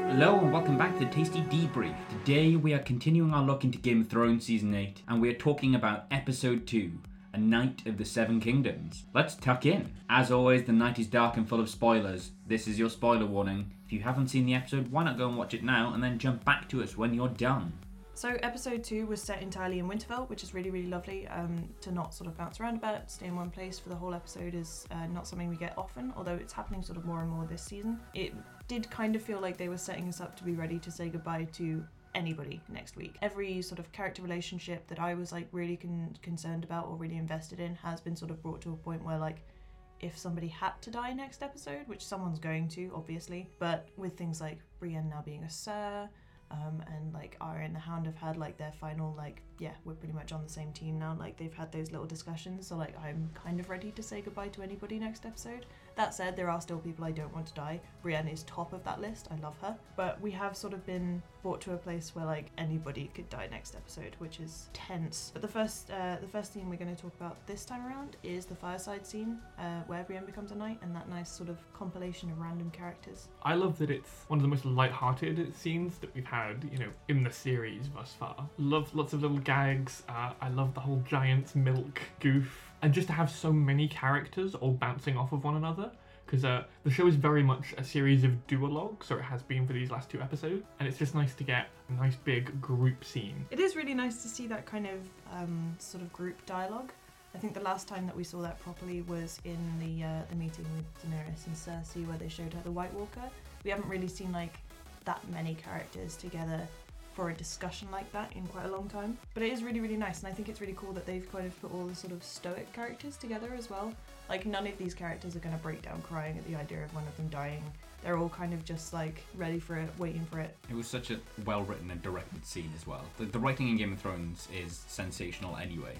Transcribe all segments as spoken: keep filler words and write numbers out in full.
Hello and welcome back to the Tasty Debrief. Today we are continuing our look into Game of Thrones Season eight and we are talking about Episode two, A Night of the Seven Kingdoms. Let's tuck in. As always, the night is dark and full of spoilers. This is your spoiler warning. If you haven't seen the episode, why not go and watch it now and then jump back to us when you're done. So episode two was set entirely in Winterfell, which is really, really lovely. Um, to not sort of bounce around about, stay in one place for the whole episode is uh, not something we get often, although it's happening sort of more and more this season. It did kind of feel like they were setting us up to be ready to say goodbye to anybody next week. Every sort of character relationship that I was like really con- concerned about or really invested in has been sort of brought to a point where like if somebody had to die next episode, which someone's going to obviously, but with things like Brienne now being a Sir, Um, and like Arya and the Hound have had like their final like yeah we're pretty much on the same team now, like they've had those little discussions, so like I'm kind of ready to say goodbye to anybody next episode. That said, there are still people I don't want to die. Brienne is top of that list, I love her, but we have sort of been brought to a place where like anybody could die next episode, which is tense. But the first uh, the first scene we're going to talk about this time around is the fireside scene uh, where Brienne becomes a knight, and that nice sort of compilation of random characters. I love that it's one of the most light-hearted scenes that we've had, you know, in the series thus far. Love lots of little gags. Uh, I love the whole giant's milk goof. And just to have so many characters all bouncing off of one another. Because uh, the show is very much a series of duologues, or it has been for these last two episodes. And it's just nice to get a nice big group scene. It is really nice to see that kind of um, sort of group dialogue. I think the last time that we saw that properly was in the uh, the meeting with Daenerys and Cersei, where they showed her the White Walker. We haven't really seen like that many characters together for a discussion like that in quite a long time. But it is really, really nice, and I think it's really cool that they've kind of put all the sort of stoic characters together as well. Like, none of these characters are going to break down crying at the idea of one of them dying. They're all kind of just like ready for it, waiting for it. It was such a well-written and directed scene as well. The, the writing in Game of Thrones is sensational anyway.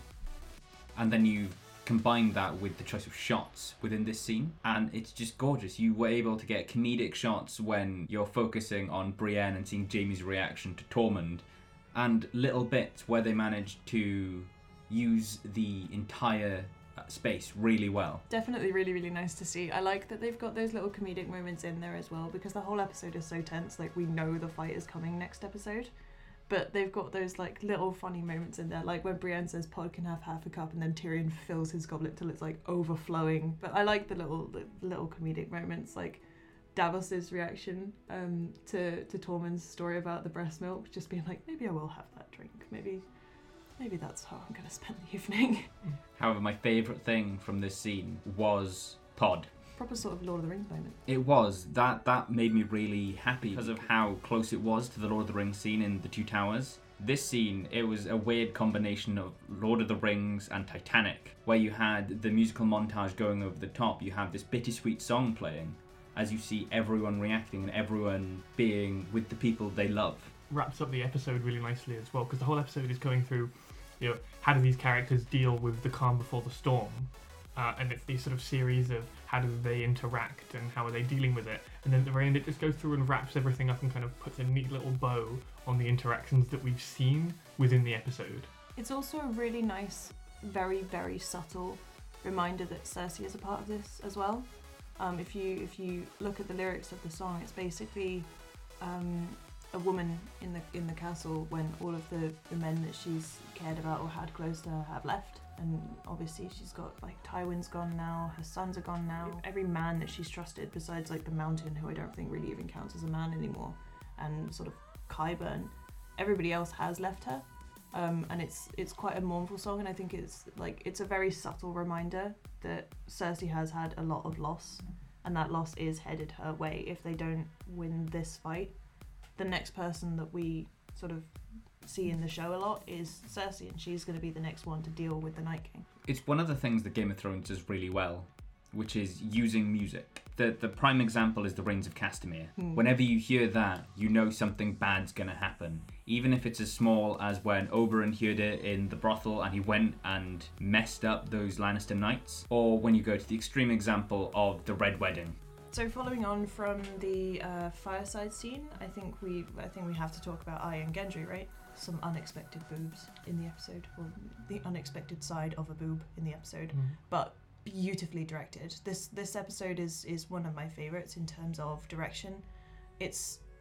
And then you combine that with the choice of shots within this scene, and it's just gorgeous. You were able to get comedic shots when you're focusing on Brienne and seeing Jaime's reaction to Tormund, and little bits where they managed to use the entire space really well. Definitely really, really nice to see. I like that they've got those little comedic moments in there as well, because the whole episode is so tense. Like, we know the fight is coming next episode. But they've got those like little funny moments in there, like when Brienne says Pod can have half a cup, and then Tyrion fills his goblet till it's like overflowing. But I like the little the little comedic moments, like Davos's reaction um, to to Tormund's story about the breast milk, just being like, maybe I will have that drink. Maybe maybe that's how I'm gonna spend the evening. However, my favourite thing from this scene was Pod. Proper sort of Lord of the Rings moment. It was. That that made me really happy because of how close it was to the Lord of the Rings scene in The Two Towers. This scene, it was a weird combination of Lord of the Rings and Titanic, where you had the musical montage going over the top. You have this bittersweet song playing as you see everyone reacting and everyone being with the people they love. Wraps up the episode really nicely as well, because the whole episode is going through, you know, how do these characters deal with the calm before the storm? Uh, and it's these sort of series of how do they interact and how are they dealing with it. And then at the very end it just goes through and wraps everything up and kind of puts a neat little bow on the interactions that we've seen within the episode. It's also a really nice, very, very subtle reminder that Cersei is a part of this as well. Um, if you if you look at the lyrics of the song, it's basically um, a woman in the in the castle when all of the, the men that she's cared about or had close to her have left. And obviously she's got, like, Tywin's gone now, her sons are gone now. Every man that she's trusted, besides, like, the Mountain, who I don't think really even counts as a man anymore, and sort of Qyburn, everybody else has left her. Um, and it's it's quite a mournful song, and I think it's, like, it's a very subtle reminder that Cersei has had a lot of loss, and that loss is headed her way. If they don't win this fight, the next person that we sort of see in the show a lot is Cersei, and she's going to be the next one to deal with the Night King. It's one of the things that Game of Thrones does really well, which is using music. The the prime example is the Rains of Castamere. Hmm. Whenever you hear that, you know something bad's going to happen. Even if it's as small as when Oberyn heard it in the brothel and he went and messed up those Lannister knights, or when you go to the extreme example of the Red Wedding. So following on from the uh, fireside scene, I think we I think we have to talk about Arya and Gendry, right? Some unexpected boobs in the episode, or the unexpected side of a boob in the episode, mm. but beautifully directed. This this episode is is one of my favorites in terms of direction. It's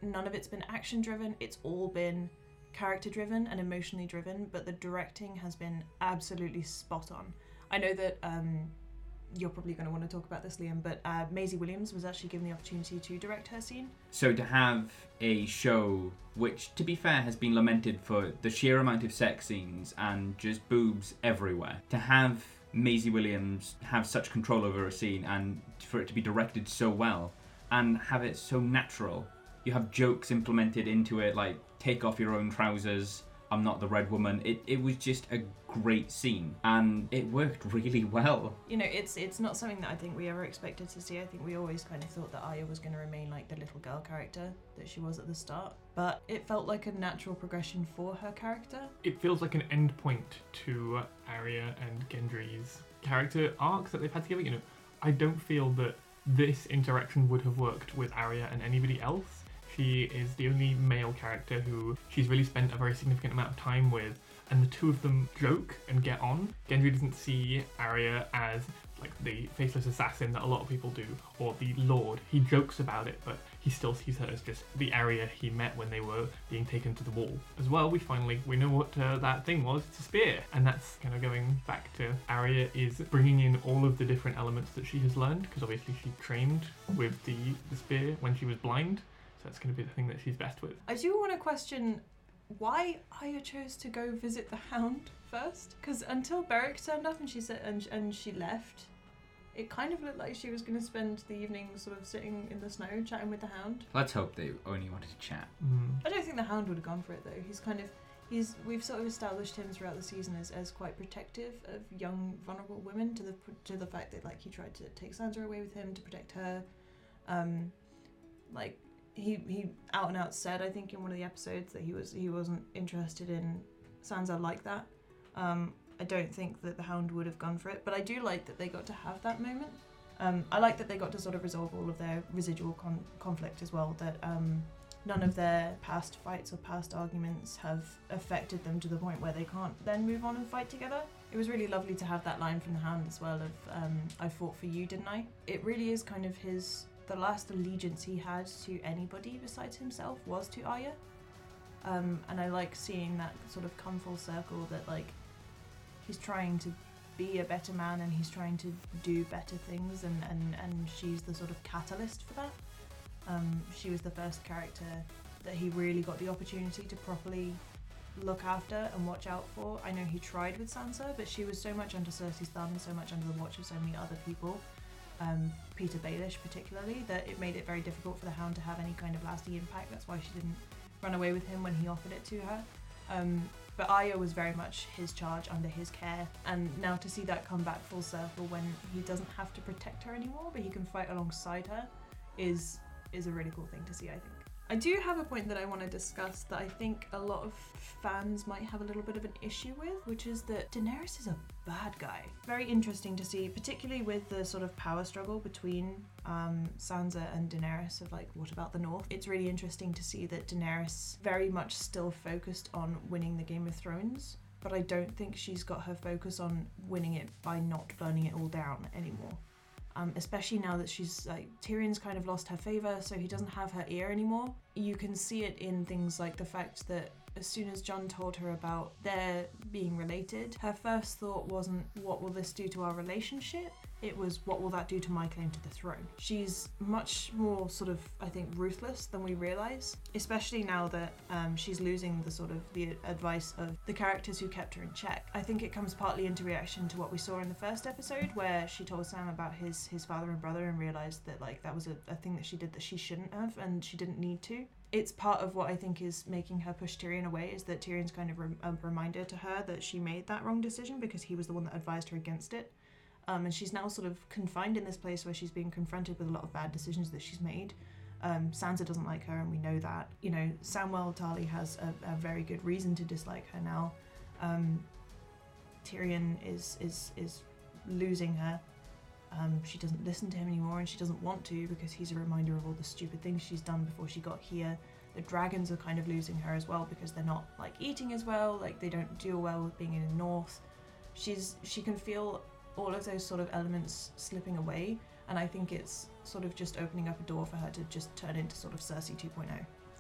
none of it's been action driven. It's all been character driven and emotionally driven, but the directing has been absolutely spot on. I know that um, you're probably going to want to talk about this, Liam, but uh, Maisie Williams was actually given the opportunity to direct her scene. So to have a show which, to be fair, has been lamented for the sheer amount of sex scenes and just boobs everywhere, to have Maisie Williams have such control over a scene and for it to be directed so well and have it so natural. You have jokes implemented into it, like take off your own trousers, I'm not the red woman. It it was just a great scene and it worked really well. You know, it's it's not something that I think we ever expected to see. I think we always kind of thought that Arya was going to remain like the little girl character that she was at the start, but it felt like a natural progression for her character. It feels like an end point to Arya and Gendry's character arcs that they've had together. You know, I don't feel that this interaction would have worked with Arya and anybody else. She is the only male character who she's really spent a very significant amount of time with, and the two of them joke and get on. Gendry doesn't see Arya as like the faceless assassin that a lot of people do, or the Lord. He jokes about it, but he still sees her as just the Arya he met when they were being taken to the wall. As well, we finally, we know what uh, that thing was, it's a spear. And that's kind of going back to Arya is bringing in all of the different elements that she has learned, because obviously she trained with the, the spear when she was blind. So that's going to be the thing that she's best with. I do want to question why Arya chose to go visit the Hound first, because until Beric turned up and she said and and she left, it kind of looked like she was going to spend the evening sort of sitting in the snow chatting with the Hound. Let's hope they only wanted to chat. Mm. I don't think the Hound would have gone for it though. He's kind of he's we've sort of established him throughout the season as, as quite protective of young vulnerable women, to the to the fact that like he tried to take Sansa away with him to protect her. Um, like. He he out and out said, I think in one of the episodes, that he was he wasn't interested in Sansa like that. Um, I don't think that the Hound would have gone for it, but I do like that they got to have that moment. Um, I like that they got to sort of resolve all of their residual con- conflict as well. That um, none of their past fights or past arguments have affected them to the point where they can't then move on and fight together. It was really lovely to have that line from the Hound as well of um, I fought for you, didn't I? It really is kind of his. The last allegiance he had to anybody besides himself was to Arya. Um, and I like seeing that sort of come full circle, that like he's trying to be a better man and he's trying to do better things, and, and, and she's the sort of catalyst for that. Um, she was the first character that he really got the opportunity to properly look after and watch out for. I know he tried with Sansa, but she was so much under Cersei's thumb, so much under the watch of so many other people. Um, Peter Baelish particularly, that it made it very difficult for the Hound to have any kind of lasting impact. That's why she didn't run away with him when he offered it to her. Um, but Arya was very much his charge, under his care, and now to see that come back full circle when he doesn't have to protect her anymore, but he can fight alongside her, is is a really cool thing to see, I think. I do have a point that I want to discuss that I think a lot of fans might have a little bit of an issue with, which is that Daenerys is a bad guy. Very interesting to see, particularly with the sort of power struggle between um, Sansa and Daenerys of like, what about the North? It's really interesting to see that Daenerys very much still focused on winning the Game of Thrones, but I don't think she's got her focus on winning it by not burning it all down anymore. Um, especially now that she's like, Tyrion's kind of lost her favour, so he doesn't have her ear anymore. You can see it in things like the fact that as soon as Jon told her about their being related, her first thought wasn't, what will this do to our relationship? It was, what will that do to my claim to the throne? She's much more sort of, I think, ruthless than we realise, especially now that um, she's losing the sort of the advice of the characters who kept her in check. I think it comes partly into reaction to what we saw in the first episode, where she told Sam about his his father and brother and realised that like that was a, a thing that she did that she shouldn't have, and she didn't need to. It's part of what I think is making her push Tyrion away, is that Tyrion's kind of rem- a reminder to her that she made that wrong decision because he was the one that advised her against it. Um, and she's now sort of confined in this place where she's being confronted with a lot of bad decisions that she's made. Um, Sansa doesn't like her, and we know that. You know, Samwell Tarly has a, a very good reason to dislike her now. Um, Tyrion is is is losing her. Um, she doesn't listen to him anymore, and she doesn't want to, because he's a reminder of all the stupid things she's done before she got here. The dragons are kind of losing her as well, because they're not like eating as well, like they don't deal well with being in the north. She's she can feel all of those sort of elements slipping away, and I think it's sort of just opening up a door for her to just turn into sort of Cersei two point oh.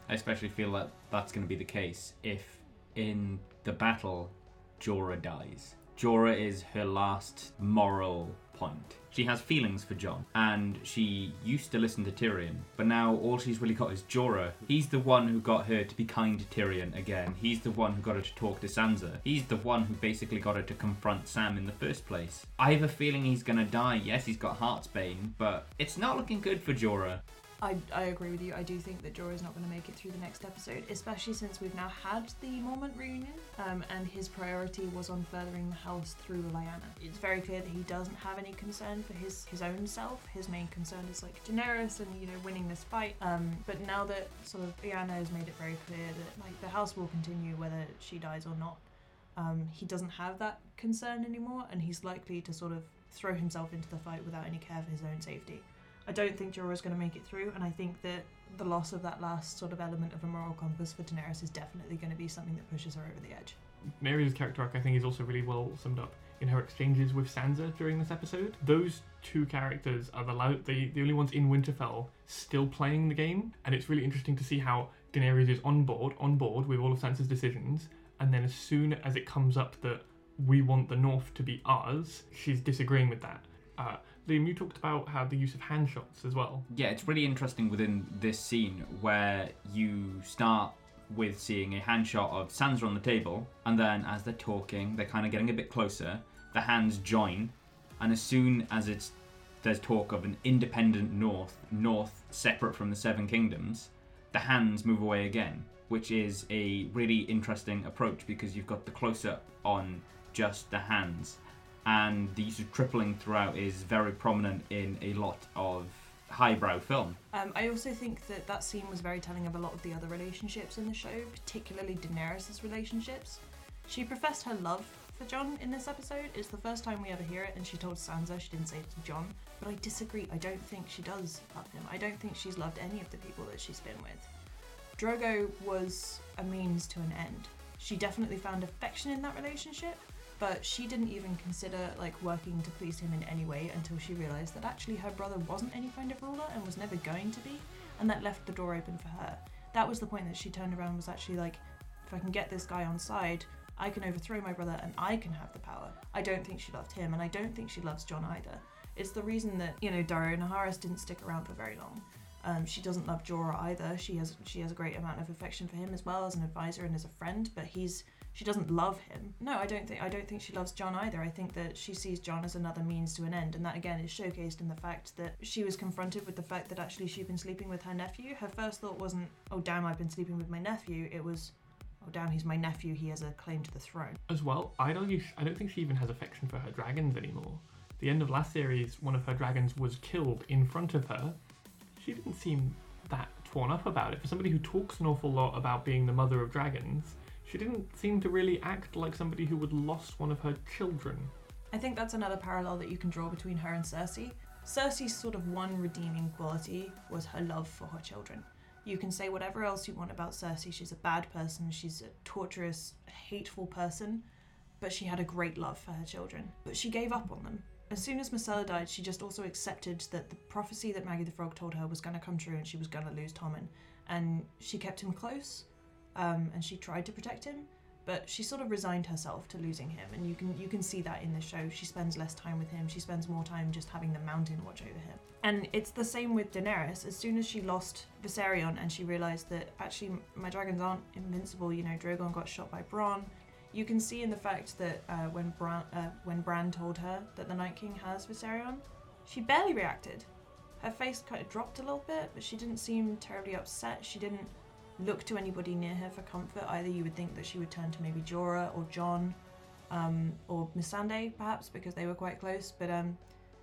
I especially feel that that's going to be the case if in the battle Jorah dies. Jorah is her last moral point. She has feelings for Jon, and she used to listen to Tyrion, but now all she's really got is Jorah. He's the one who got her to be kind to Tyrion again. He's the one who got her to talk to Sansa. He's the one who basically got her to confront Sam in the first place. I have a feeling he's gonna die. Yes, he's got Heartsbane, but it's not looking good for Jorah. I, I agree with you. I do think that Jorah's not going to make it through the next episode, especially since we've now had the Mormont reunion, um, and his priority was on furthering the house through Lyanna. It's very clear that he doesn't have any concern for his, his own self. His main concern is like Daenerys and, you know, winning this fight. Um, but now that sort of Lyanna has made it very clear that like the house will continue whether she dies or not, um, he doesn't have that concern anymore, and he's likely to sort of throw himself into the fight without any care for his own safety. I don't think Jorah's going to make it through, and I think that the loss of that last sort of element of a moral compass for Daenerys is definitely going to be something that pushes her over the edge. Daenerys' character arc, I think, is also really well summed up in her exchanges with Sansa during this episode. Those two characters are the, lo- the, the only ones in Winterfell still playing the game, and it's really interesting to see how Daenerys is on board, on board with all of Sansa's decisions, and then as soon as it comes up that we want the North to be ours, she's disagreeing with that. Uh, Liam, you talked about how the use of hand shots as well. Yeah, it's really interesting within this scene where you start with seeing a hand shot of Sansa on the table, and then as they're talking, they're kind of getting a bit closer, the hands join, and as soon as it's there's talk of an independent North, North separate from the Seven Kingdoms, the hands move away again, which is a really interesting approach because you've got the close-up on just the hands. And the use of tripling throughout is very prominent in a lot of highbrow film. Um, I also think that that scene was very telling of a lot of the other relationships in the show, particularly Daenerys' relationships. She professed her love for Jon in this episode. It's the first time we ever hear it, and she told Sansa, she didn't say it to Jon. But I disagree. I don't think she does love him. I don't think she's loved any of the people that she's been with. Drogo was a means to an end. She definitely found affection in that relationship, but she didn't even consider like working to please him in any way until she realised that actually her brother wasn't any kind of ruler and was never going to be, and that left the door open for her. That was the point that she turned around and was actually like, if I can get this guy on side, I can overthrow my brother and I can have the power. I don't think she loved him, and I don't think she loves Jon either. It's the reason that, you know, Daario Naharis didn't stick around for very long. Um, she doesn't love Jorah either. She has she has a great amount of affection for him as well as an advisor and as a friend, but he's she doesn't love him. No, I don't think I don't think she loves Jon either. I think that she sees Jon as another means to an end, and that again is showcased in the fact that she was confronted with the fact that actually she'd been sleeping with her nephew. Her first thought wasn't, oh damn, I've been sleeping with my nephew. It was, oh damn, he's my nephew, he has a claim to the throne. As well, I'd argue, I don't think she even has affection for her dragons anymore. At the end of last series, one of her dragons was killed in front of her. She didn't seem that torn up about it. For somebody who talks an awful lot about being the mother of dragons, she didn't seem to really act like somebody who would lost one of her children. I think that's another parallel that you can draw between her and Cersei. Cersei's sort of one redeeming quality was her love for her children. You can say whatever else you want about Cersei. She's a bad person, she's a torturous, hateful person, but she had a great love for her children. But she gave up on them. As soon as Myrcella died, she just also accepted that the prophecy that Maggie the Frog told her was going to come true and she was going to lose Tommen. And she kept him close, um, and she tried to protect him, but she sort of resigned herself to losing him. And you can you can see that in the show. She spends less time with him. She spends more time just having the Mountain watch over him. And it's the same with Daenerys. As soon as she lost Viserion and she realised that actually my dragons aren't invincible, you know, Drogon got shot by Bronn. You can see in the fact that uh, when, Bran, uh, when Bran told her that the Night King has Viserion, she barely reacted. Her face kind of dropped a little bit, but she didn't seem terribly upset. She didn't look to anybody near her for comfort. Either you would think that she would turn to maybe Jorah or Jon, um, or Missandei perhaps, because they were quite close. But um,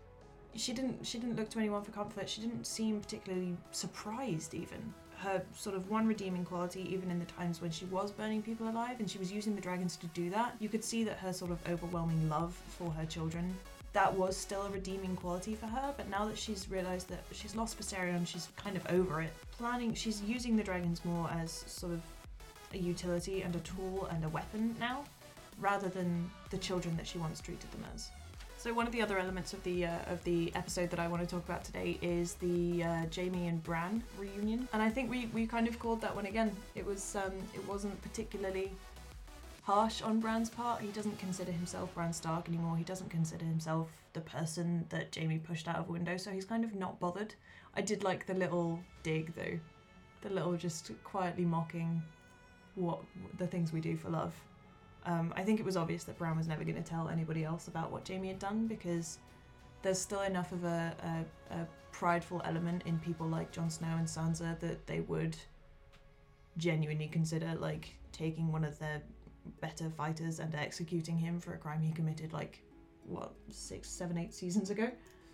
she didn't. She didn't look to anyone for comfort. She didn't seem particularly surprised even. Her sort of one redeeming quality, even in the times when she was burning people alive and she was using the dragons to do that, you could see that her sort of overwhelming love for her children, that was still a redeeming quality for her. But now that she's realised that she's lost Viserion, she's kind of over it. Planning, she's using the dragons more as sort of a utility and a tool and a weapon now, rather than the children that she once treated them as. So one of the other elements of the uh, of the episode that I want to talk about today is the uh, Jamie and Bran reunion, and I think we, we kind of called that one again. It was um, it wasn't particularly harsh on Bran's part. He doesn't consider himself Bran Stark anymore. He doesn't consider himself the person that Jamie pushed out of a window, so he's kind of not bothered. I did like the little dig though, the little just quietly mocking what the things we do for love. Um, I think it was obvious that Bran was never going to tell anybody else about what Jamie had done, because there's still enough of a, a, a prideful element in people like Jon Snow and Sansa that they would genuinely consider like taking one of their better fighters and executing him for a crime he committed like what six, seven, eight seasons ago.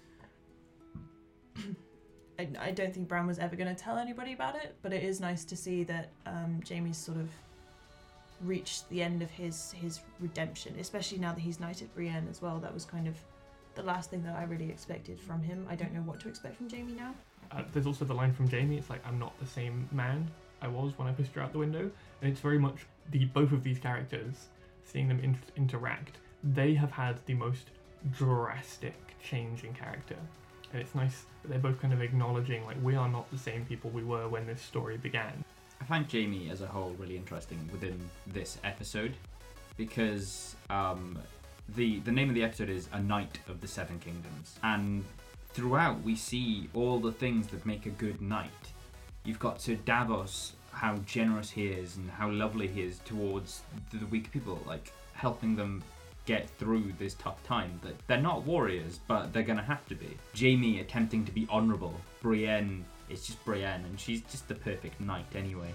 I, I don't think Bran was ever going to tell anybody about it, but it is nice to see that um, Jamie's sort of reached the end of his his redemption, especially now that he's knighted Brienne as well. That was kind of the last thing that I really expected from him. I don't know what to expect from Jamie now. Uh, there's also the line from Jamie, it's like, I'm not the same man I was when I pushed her out the window. And it's very much the both of these characters, seeing them in- interact, they have had the most drastic change in character. And it's nice that they're both kind of acknowledging, like, we are not the same people we were when this story began. I find Jamie as a whole really interesting within this episode, because um, the the name of the episode is A Knight of the Seven Kingdoms, and throughout we see all the things that make a good knight. You've got Sir Davos, how generous he is and how lovely he is towards the weak people, like helping them get through this tough time. That they're not warriors, but they're gonna have to be. Jamie attempting to be honourable. Brienne is just Brienne, and she's just the perfect knight anyway.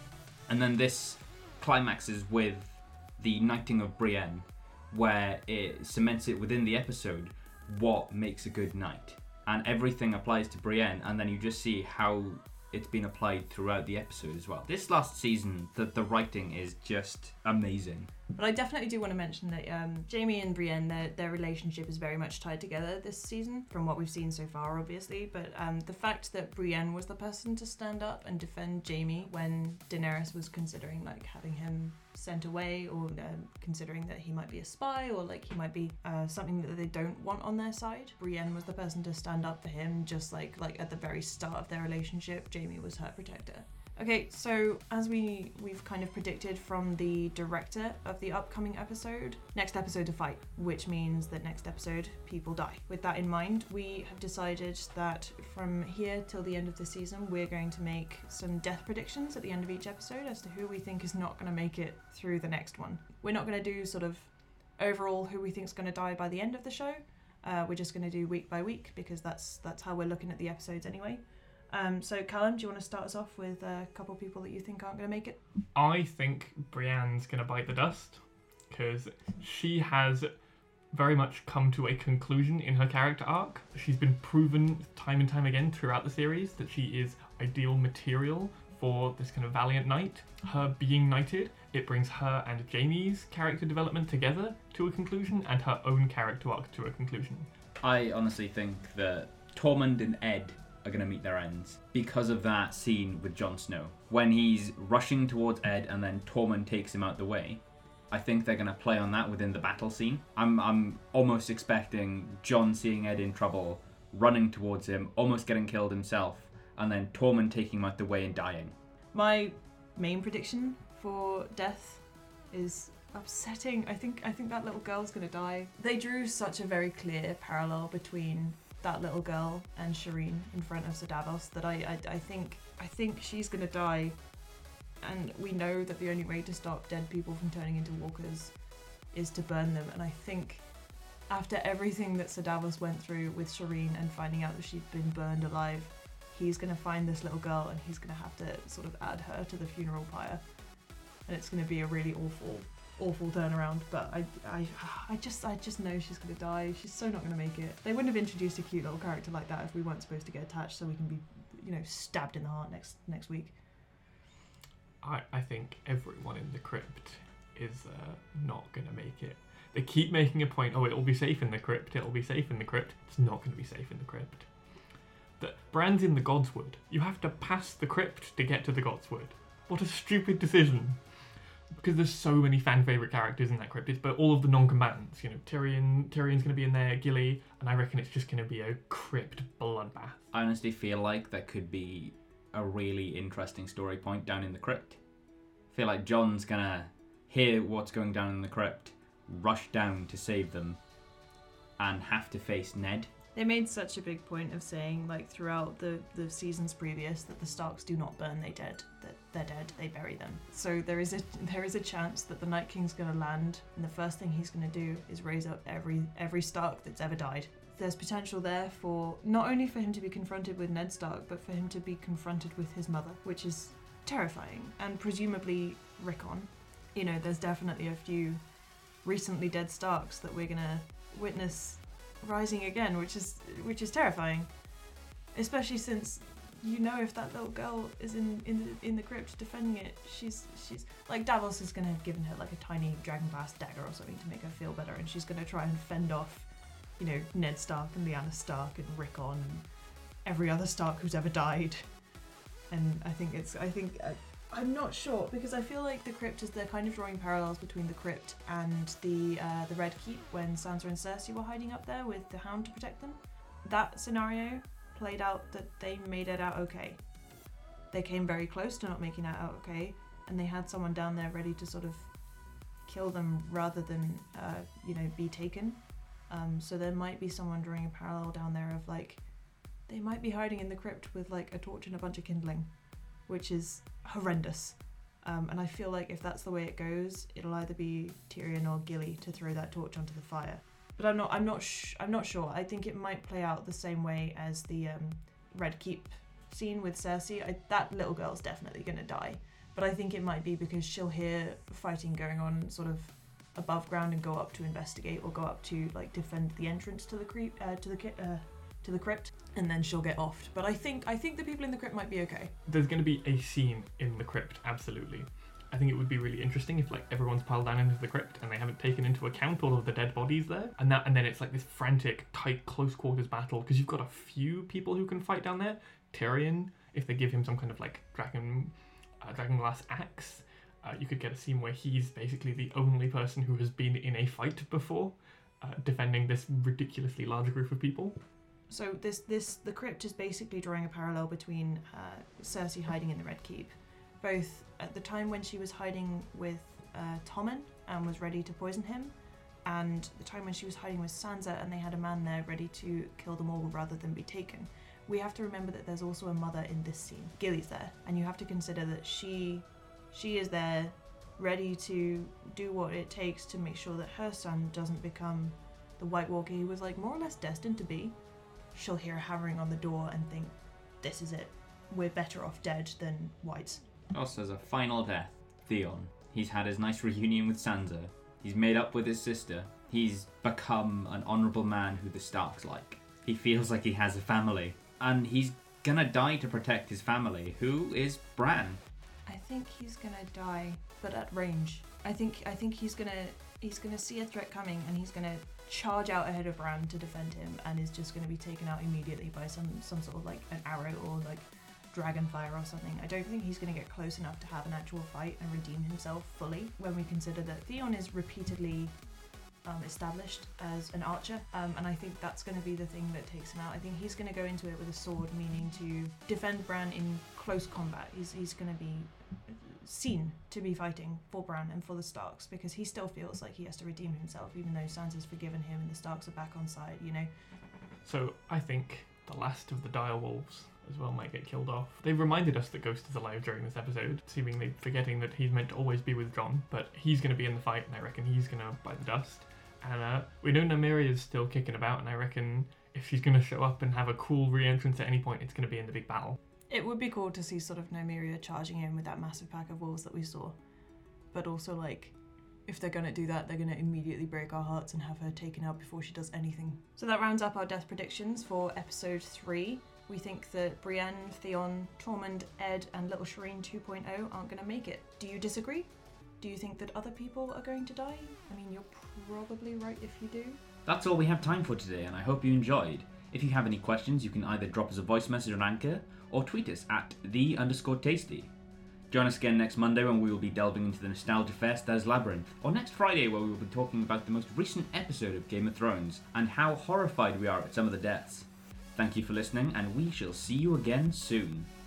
And then this climaxes with the knighting of Brienne, where it cements it within the episode what makes a good knight, and everything applies to Brienne, and then you just see how it's been applied throughout the episode as well. This last season, the, the writing is just amazing. But I definitely do want to mention that um, Jamie and Brienne, their, their relationship is very much tied together this season, from what we've seen so far, obviously. But um, the fact that Brienne was the person to stand up and defend Jamie when Daenerys was considering like having him sent away, or uh, considering that he might be a spy, or like he might be uh, something that they don't want on their side. Brienne was the person to stand up for him, just like like at the very start of their relationship, Jamie was her protector. Okay, so as we, we've kind of predicted from the director of the upcoming episode, next episode to fight, which means that next episode people die. With that in mind, we have decided that from here till the end of the season, we're going to make some death predictions at the end of each episode as to who we think is not going to make it through the next one. We're not going to do sort of overall who we think is going to die by the end of the show. Uh, we're just going to do week by week, because that's that's how we're looking at the episodes anyway. Um, so Callum, do you want to start us off with a couple people that you think aren't going to make it? I think Brienne's going to bite the dust, because she has very much come to a conclusion in her character arc. She's been proven time and time again throughout the series that she is ideal material for this kind of valiant knight. Her being knighted, it brings her and Jamie's character development together to a conclusion, and her own character arc to a conclusion. I honestly think that Tormund and Ed are going to meet their ends because of that scene with Jon Snow. When he's rushing towards Ed and then Tormund takes him out the way, I think they're going to play on that within the battle scene. I'm I'm almost expecting Jon seeing Ed in trouble, running towards him, almost getting killed himself, and then Tormund taking him out the way and dying. My main prediction for death is upsetting. I think I think that little girl's going to die. They drew such a very clear parallel between that little girl and Shireen in front of Sir Davos that I, I, I think I think she's gonna die, and we know that the only way to stop dead people from turning into walkers is to burn them. And I think after everything that Sir Davos went through with Shireen and finding out that she'd been burned alive, he's gonna find this little girl and he's gonna have to sort of add her to the funeral pyre, and it's gonna be a really awful awful turnaround. But I, I, I just, I just know she's gonna die. She's so not gonna make it. They wouldn't have introduced a cute little character like that if we weren't supposed to get attached, so we can be, you know, stabbed in the heart next next week. I, I think everyone in the crypt is uh, not gonna make it. They keep making a point, oh, it'll be safe in the crypt, it'll be safe in the crypt. It's not gonna be safe in the crypt. That Bran's in the Godswood. You have to pass the crypt to get to the Godswood. What a stupid decision. because there's so many fan favorite characters in that crypt. It's but all of the non-combatants. You know, Tyrion. Tyrion's going to be in there, Gilly, and I reckon it's just going to be a crypt bloodbath. I honestly feel like that could be a really interesting story point down in the crypt. I feel like Jon's gonna hear what's going down in the crypt, rush down to save them, and have to face Ned. They made such a big point of saying, like, throughout the, the seasons previous, that the Starks do not burn they dead. That they're dead, they bury them. So there is a there is a chance that the Night King's going to land, and the first thing he's going to do is raise up every every Stark that's ever died. There's potential there for not only for him to be confronted with Ned Stark, but for him to be confronted with his mother, which is terrifying, and presumably Rickon. You know, there's definitely a few recently dead Starks that we're going to witness rising again, which is which is terrifying, especially since you know if that little girl is in in the in the crypt defending it, she's she's like Davos is gonna have given her like a tiny dragon blast dagger or something to make her feel better, and she's gonna try and fend off, you know, Ned Stark and Lyanna Stark and Rickon and every other Stark who's ever died. And I think it's I think uh, I'm not sure, because I feel like the crypt is they're kind of drawing parallels between the crypt and the uh, the Red Keep when Sansa and Cersei were hiding up there with the Hound to protect them. That scenario played out that they made it out okay. They came very close to not making it out okay, and they had someone down there ready to sort of kill them rather than uh, you know, be taken. Um, so there might be someone drawing a parallel down there of like they might be hiding in the crypt with like a torch and a bunch of kindling, which is horrendous. Um, and I feel like if that's the way it goes, it'll either be Tyrion or Gilly to throw that torch onto the fire. But I'm not. I'm not. Sh- I'm not sure. I think it might play out the same way as the um, Red Keep scene with Cersei. I, that little girl's definitely gonna die. But I think it might be because she'll hear fighting going on, sort of above ground, and go up to investigate or go up to like defend the entrance to the creep uh, to the ki- uh, to the crypt, and then she'll get offed. But I think I think the people in the crypt might be okay. There's going to be a scene in the crypt, absolutely. I think it would be really interesting if like everyone's piled down into the crypt and they haven't taken into account all of the dead bodies there, and that and then it's like this frantic, tight, close quarters battle because you've got a few people who can fight down there. Tyrion, if they give him some kind of like dragon, uh, dragon glass axe, uh, you could get a scene where he's basically the only person who has been in a fight before, uh, defending this ridiculously large group of people. So this this the crypt is basically drawing a parallel between uh, Cersei hiding in the Red Keep, both at the time when she was hiding with uh, Tommen and was ready to poison him, and the time when she was hiding with Sansa and they had a man there ready to kill them all rather than be taken. We have to remember that there's also a mother in this scene. Gilly's there, and you have to consider that she she is there ready to do what it takes to make sure that her son doesn't become the White Walker he was like more or less destined to be. She'll hear hammering on the door and think, this is it. We're better off dead than whites. Also, as a final death, Theon. He's had his nice reunion with Sansa. He's made up with his sister. He's become an honourable man who the Starks like. He feels like he has a family. And he's gonna die to protect his family. Who is Bran? I think he's gonna die, but at range. I think I think he's gonna he's gonna see a threat coming and he's gonna charge out ahead of Bran to defend him, and is just gonna be taken out immediately by some some sort of like an arrow or like dragon fire or something. I don't think he's going to get close enough to have an actual fight and redeem himself fully, when we consider that Theon is repeatedly um, established as an archer, um, and I think that's going to be the thing that takes him out. I think he's going to go into it with a sword, meaning to defend Bran in close combat. He's, he's going to be seen to be fighting for Bran and for the Starks, because he still feels like he has to redeem himself, even though Sansa's forgiven him and the Starks are back on side, you know. So I think the last of the direwolves as well might get killed off. They've reminded us that Ghost is alive during this episode, seemingly forgetting that he's meant to always be with Jon, but he's going to be in the fight, and I reckon he's going to bite the dust. And uh, we know Nymeria is still kicking about, and I reckon if she's going to show up and have a cool re-entrance at any point, it's going to be in the big battle. It would be cool to see sort of Nymeria charging in with that massive pack of wolves that we saw, but also like, if they're going to do that, they're going to immediately break our hearts and have her taken out before she does anything. So that rounds up our death predictions for episode three. We think that Brienne, Theon, Tormund, Ed, and Little Shireen two point oh aren't going to make it. Do you disagree? Do you think that other people are going to die? I mean, you're probably right if you do. That's all we have time for today, and I hope you enjoyed. If you have any questions, you can either drop us a voice message on Anchor or tweet us at the underscore tasty. Join us again next Monday when we will be delving into the nostalgia fest that is Labyrinth, or next Friday where we will be talking about the most recent episode of Game of Thrones and how horrified we are at some of the deaths. Thank you for listening, and we shall see you again soon.